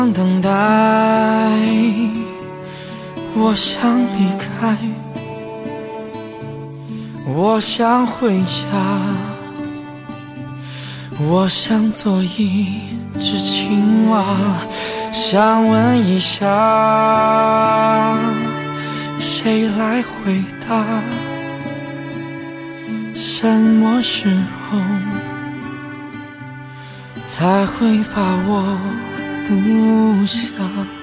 等待，我想离开，我想回家，我想做一只青蛙，想问一下，谁来回答？什么时候才会把我不想？